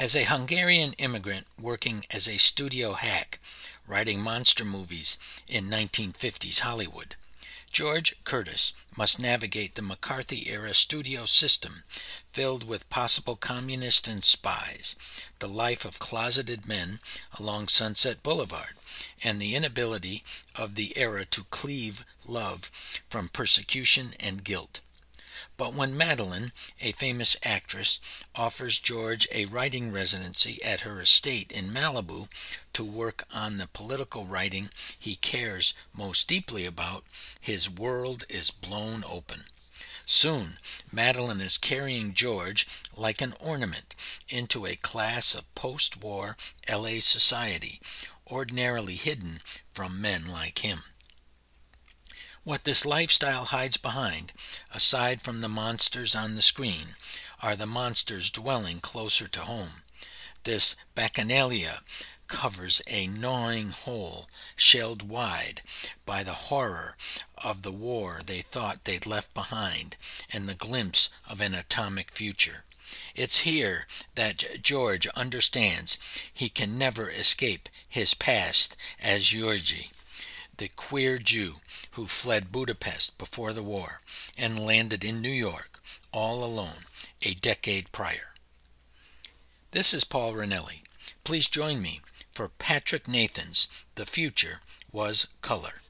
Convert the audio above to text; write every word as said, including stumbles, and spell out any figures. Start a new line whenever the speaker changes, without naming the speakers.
As a Hungarian immigrant working as a studio hack, writing monster movies in nineteen fifties Hollywood, George Curtis must navigate the McCarthy-era studio system filled with possible communists and spies, the life of closeted men along Sunset Boulevard, and the inability of the era to cleave love from persecution and guilt. But when Madeline, a famous actress, offers George a writing residency at her estate in Malibu to work on the political writing he cares most deeply about, his world is blown open. Soon, Madeline is carrying George like an ornament into a class of post-war L A society, ordinarily hidden from men like him. What this lifestyle hides behind, aside from the monsters on the screen, are the monsters dwelling closer to home. This bacchanalia covers a gnawing hole shelled wide by the horror of the war they thought they'd left behind and the glimpse of an atomic future. It's here that George understands he can never escape his past as Georgi, the queer Jew who fled Budapest before the war and landed in New York all alone a decade prior. This is Paul Ranelli. Please join me for Patrick Nathan's The Future Was Color.